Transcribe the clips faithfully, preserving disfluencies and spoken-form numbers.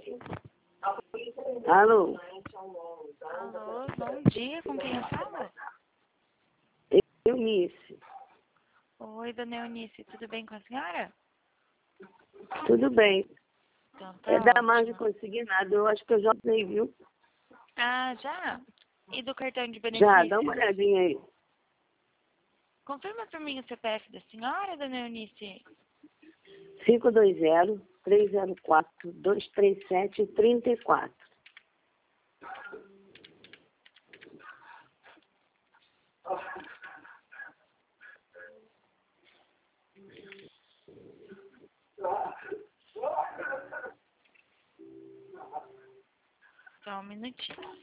Alô? Alô, bom dia, com quem eu falo? Eunice. Oi, dona Eunice, tudo bem com a senhora? Tudo bem. Então tá É da margem ótimo. consignada, eu acho que eu já sei, viu? Ah, já? E do cartão de Já, dá uma benefícios? olhadinha aí. Confirma pra mim o C P F da senhora, dona Eunice. cinco dois zero, três zero quatro, dois três sete, três quatro. Só um minutinho.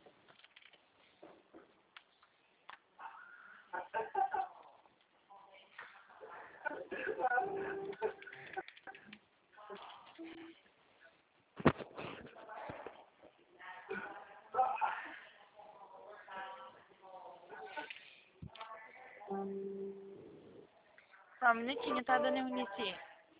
Só um minutinho, tá, dona Eunice?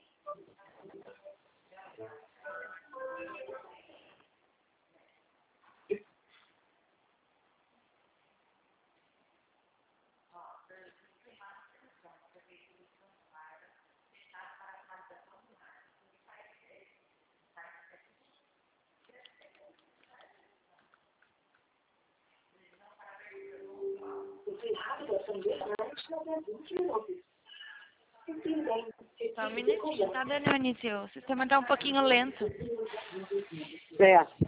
Só um minutinho, tá, dona Eunice? O sistema tá um pouquinho lento. Certo.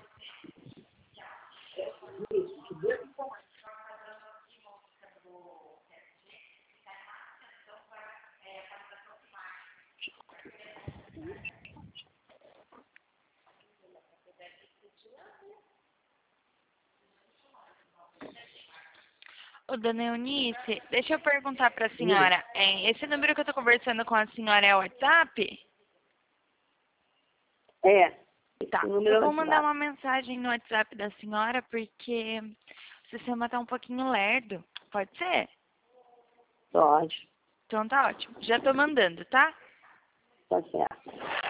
Ô, dona Eunice, deixa eu perguntar pra senhora. É, esse número que eu tô conversando com a senhora é o WhatsApp? É. Tá, O eu número vou é mandar WhatsApp. uma mensagem no WhatsApp da senhora porque o sistema tá um pouquinho lerdo. Pode ser? Pode. Então tá ótimo. Já tô mandando, tá? Tá certo.